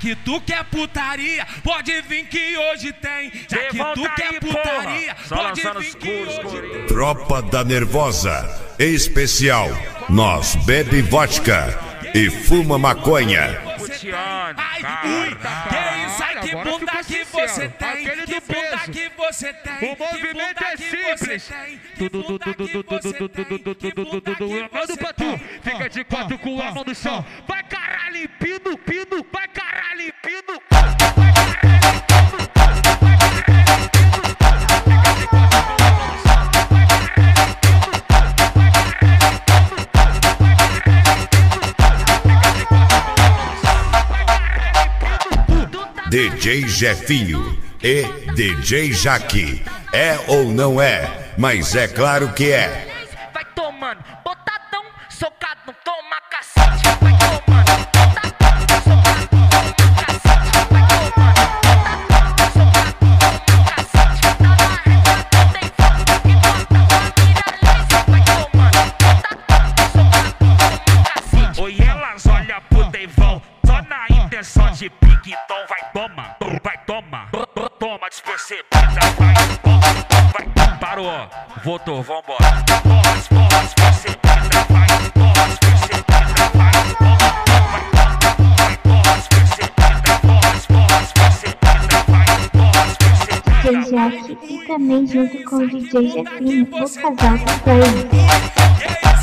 que tu quer putaria, pode vir que hoje tem. Já que tu quer putaria, pode vir que hoje tem. Tropa da Nervosa, especial. Nós bebe vodka e fuma maconha. Ai, ui, que isso, ai, que bunda que você tem, que bunda que você tem, o movimento é simples. Eu mando pra tu, fica de quatro com a mão no chão. Vai caralho, pino, vai caralho, pino. DJ Jefinho e DJ Jaque. É ou não é? Mas é claro que é. Vai tomando, botadão, socado, não toma cacete. Vai tomando, botadão, socado, não toma cacete. Vai tomando, botadão, socado, não toma cacete. Tá na reta, tem fome, que bota uma mira lisa. Vai tomando, botadão, socado, não toma cacete. Oi, elas olham pro Deivão, só na intenção de pique, então vai toma, toma despercebida, vai, parou, voltou, vambora. Toma despercebida, vai, toma despercebida, vai, toma despercebida, toma despercebida, vai, toma despercebida. DJ Jaque e também junto com o DJ Jefinho, o casal com ele.